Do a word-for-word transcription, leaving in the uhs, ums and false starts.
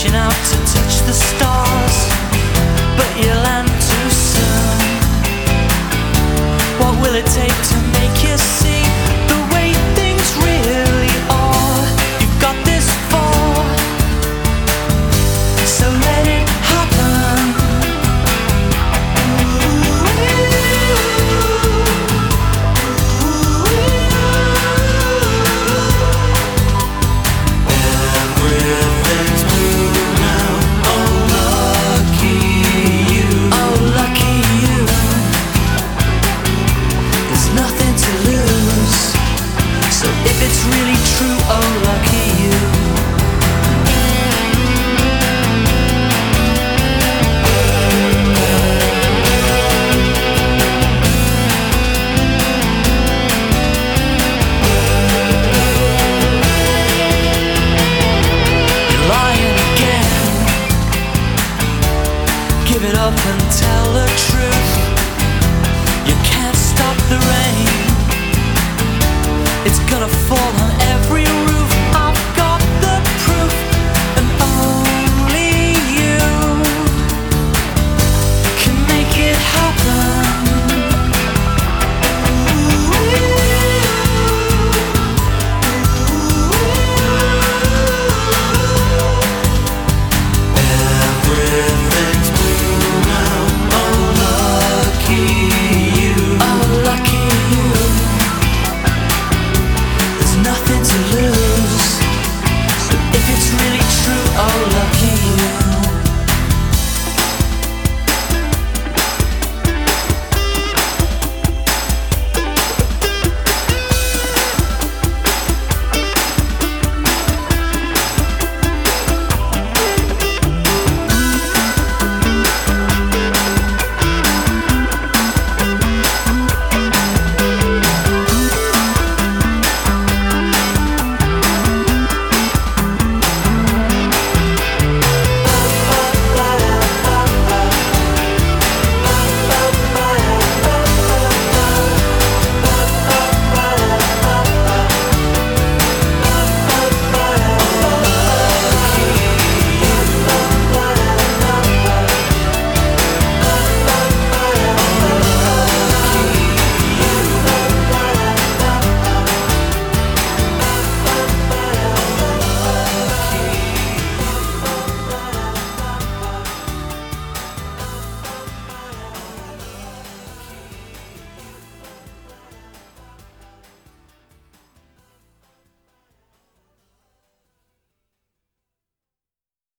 reaching out to touch the stars, but you land too soon. What will it take to make you see the way things really are? You've got this far, so let it happen. Everything's blue now. Oh, lucky you. Oh, lucky you. There's nothing to lose. So if it's really true, oh, lucky you. You're lying again. Give it up and tell